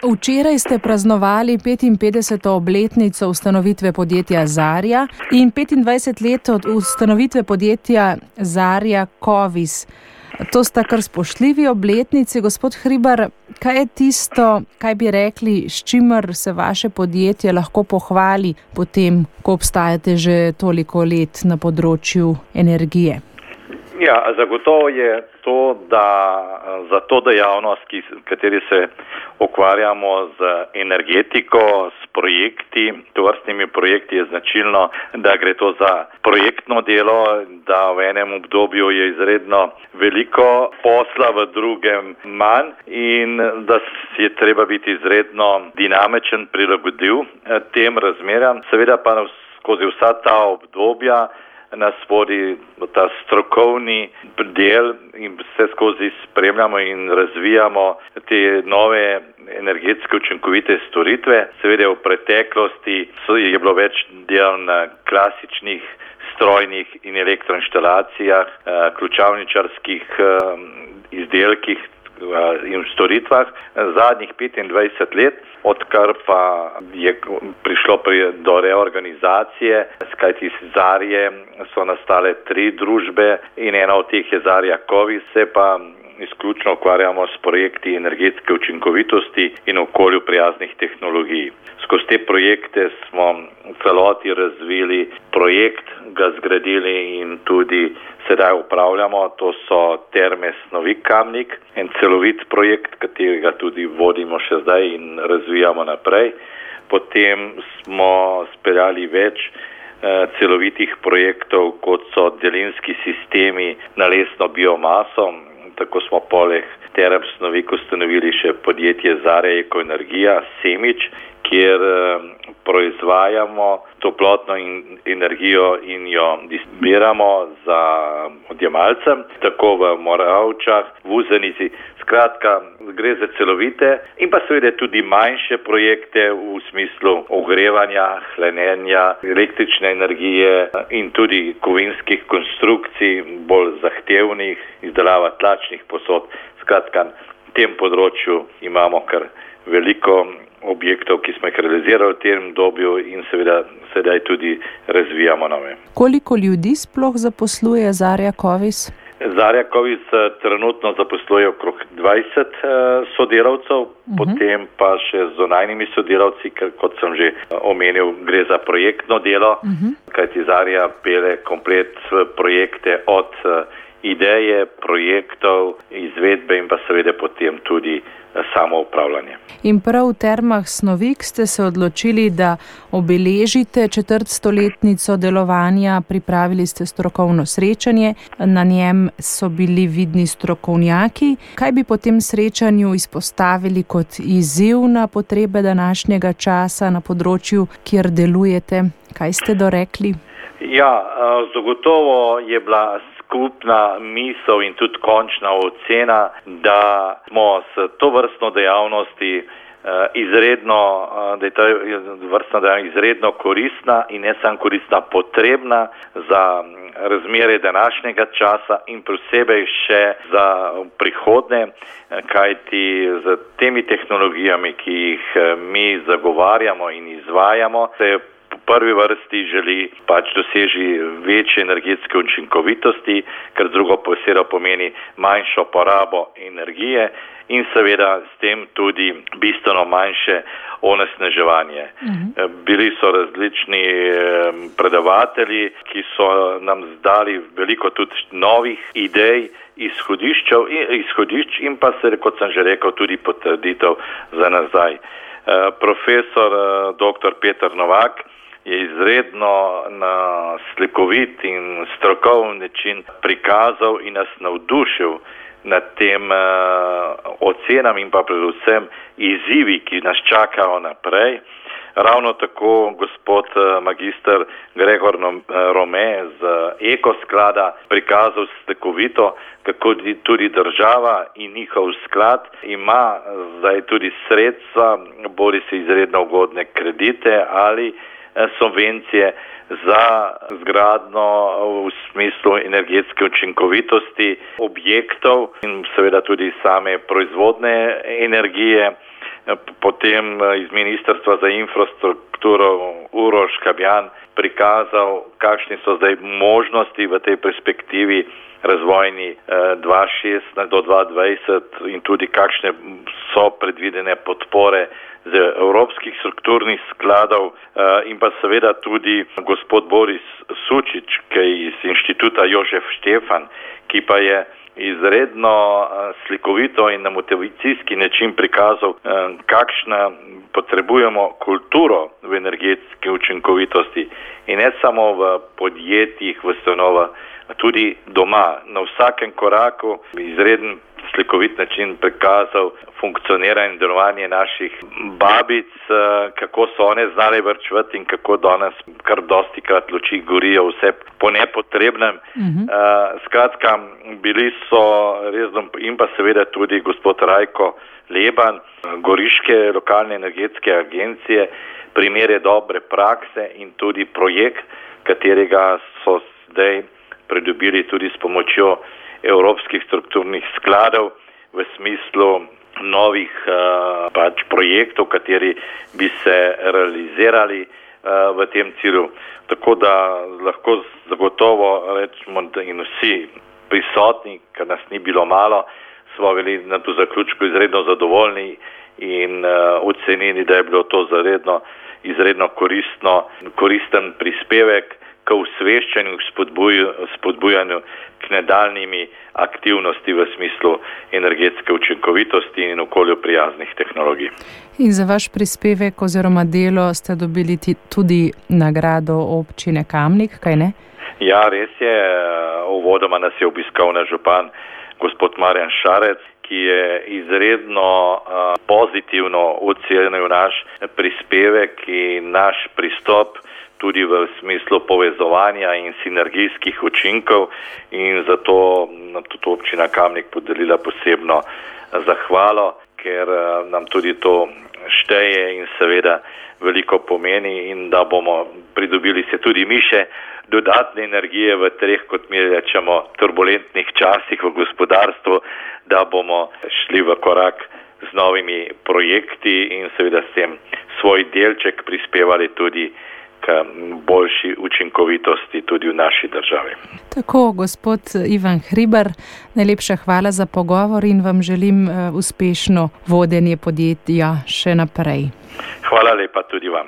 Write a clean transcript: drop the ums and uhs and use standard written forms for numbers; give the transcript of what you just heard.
Včeraj ste praznovali 55. obletnico ustanovitve podjetja Zarja in 25 let od ustanovitve podjetja Zarja Kovis. To sta kar spoštljivi obletnici. Gospod Hribar, kaj je tisto, kaj bi rekli, s čimer se vaše podjetje lahko pohvali potem, ko obstajate že toliko let na področju energije? Ja, zagotovo je to, da za to dejavnost, kateri se ukvarjamo z energetiko, s projekti, tovrstnimi projekti je značilno, da gre to za projektno delo, da v enem obdobju je izredno veliko posla, v drugem manj in da je treba biti izredno dinamičen, prilagodljiv tem razmeram. Seveda pa skozi vsa ta obdobja nas vodi ta strokovni del in vse skozi spremljamo in razvijamo te nove energetske učinkovite storitve. Seveda v preteklosti je bilo več del na klasičnih strojnih in elektroinštalacijah, ključavničarskih izdelkih in storitvah. Zadnjih 25 let, odkar pa je prišlo do reorganizacije, skajti iz Zarje so nastale 3 družbe in ena od teh je Zarja Kovis, se pa izključno ukvarjamo s projekti energetske učinkovitosti in okolju prijaznih tehnologij. Skozi te projekte smo v celoti razvili projekt, ga zgradili in tudi sedaj upravljamo. To so Terme Snovik Kamnik, en celovit projekt, katerega tudi vodimo še zdaj in razvijamo naprej. Potem smo speljali več celovitih projektov, kot so daljinski sistemi na lesno biomaso. Tako smo poleg Term Snovik ustanovili še podjetje Zarja Ekoenergija Semič, kjer proizvajamo toplotno energijo in jo distribuiramo za odjemalce, tako v Moravčah, v Uzenici. Skratka, gre za celovite in pa seveda tudi manjše projekte v smislu ogrevanja, hlanjenja, električne energije in tudi kovinskih konstrukcij, bolj zahtevnih, izdelava tlačnih posod. Skratka, v tem področju imamo kar veliko objektov, ki smo jih realizirali v tem obdobju in seveda sedaj tudi razvijamo nove. Koliko ljudi sploh zaposluje Zarja Kovis? Zarja Kovis trenutno zaposluje okrog 20 sodelavcev, potem pa še z zunanjimi sodelavci, ker kot sem že omenil, gre za projektno delo, kajti Zarja pele komplet projekte od ideje, projektov, izvedbe in pa seveda potem tudi samo upravljanje. In prav v Termah Snovik ste se odločili, da obeležite 400-letnico delovanja, pripravili ste strokovno srečanje, na njem so bili vidni strokovnjaki. Kaj bi po tem srečanju izpostavili kot izziv na potrebe današnjega časa na področju, kjer delujete? Kaj ste dorekli? Ja, zagotovo je bila skupna misel in tudi končna ocena, da smo s to vrstno dejavnosti da je ta vrstna dejavnost izredno koristna in ne samo koristna, potrebna za razmere današnjega časa in posebej še za prihodne, kajti z temi tehnologijami, ki jih mi zagovarjamo in izvajamo, se v prvi vrsti želi doseži večje energetske učinkovitosti, kar drugo posebej pomeni manjšo porabo energije in seveda s tem tudi bistveno manjše onesnaževanje. Bili so različni predavatelji, ki so nam dali veliko tudi novih idej, izhodišč in pa se, kot sem že rekel, tudi potrditev za nazaj. Profesor dr. Peter Novak je izredno na slikovit in strokoven način prikazal in nas navdušil nad tem ocenam in pa predvsem izzivi, ki nas čakajo naprej. Ravno tako gospod magister Gregor Rome z Ekosklada prikazal slikovito, kako tudi država in njihov sklad ima zdaj tudi sredstva, bodi se izredno ugodne kredite ali subvencije za zgradno v smislu energetske učinkovitosti objektov in seveda tudi same proizvodne energije. potem iz Ministrstva za infrastrukturo Uroš Kabjan prikazal, kakšne so zdaj možnosti v tej perspektivi razvojni 2016 do 2020 in tudi kakšne so predvidene podpore z evropskih strukturnih skladov in pa seveda tudi gospod Boris Sučič, ki je iz inštituta Jožef Štefan, ki pa je izredno slikovito in na motivacijski način prikazal, kakšna potrebujemo kulturo v energetski učinkovitosti in ne samo v podjetjih, v stanovah, tudi doma. Na vsakem koraku izreden slikovit način prikazal funkcioniranje in delovanje naših babic, kako so one znale varčevati in kako danes kar dostikrat luči gorijo vse po nepotrebnem. Skratka, bili so resno in pa seveda tudi gospod Rajko Leban, goriške lokalne energetske agencije, primere dobre prakse in tudi projekt, katerega so zdaj pridobili tudi s pomočjo evropskih strukturnih skladov v smislu novih projektov, kateri bi se realizirali v tem cilju. Tako da lahko zagotovo rečemo, da in vsi prisotni, ker nas ni bilo malo, smo bili na to zaključku izredno zadovoljni in ocenili, da je bilo to izredno koristen prispevek k osveščanju, spodbujanju k nadaljnjimi aktivnosti v smislu energetske učinkovitosti in okolju prijaznih tehnologij. In za vaš prispevek oziroma delo ste dobili tudi nagrado občine Kamnik, kaj ne? Ja, res je. Uvodoma nas je obiskal naš župan gospod Marjan Šarec, ki je izredno pozitivno ocenil naš prispevek in naš pristop tudi v smislu povezovanja in sinergijskih učinkov in zato tudi občina Kamnik podelila posebno zahvalo, ker nam tudi to šteje in seveda veliko pomeni in da bomo pridobili se tudi mi še dodatne energije v treh, kot mi rečemo, turbulentnih časih v gospodarstvu, da bomo šli v korak z novimi projekti in seveda s tem svoj delček prispevali tudi k boljši učinkovitosti tudi v naši državi. Tako, gospod Ivan Hribar, najlepša hvala za pogovor in vam želim uspešno vodenje podjetja še naprej. Hvala lepa tudi vam.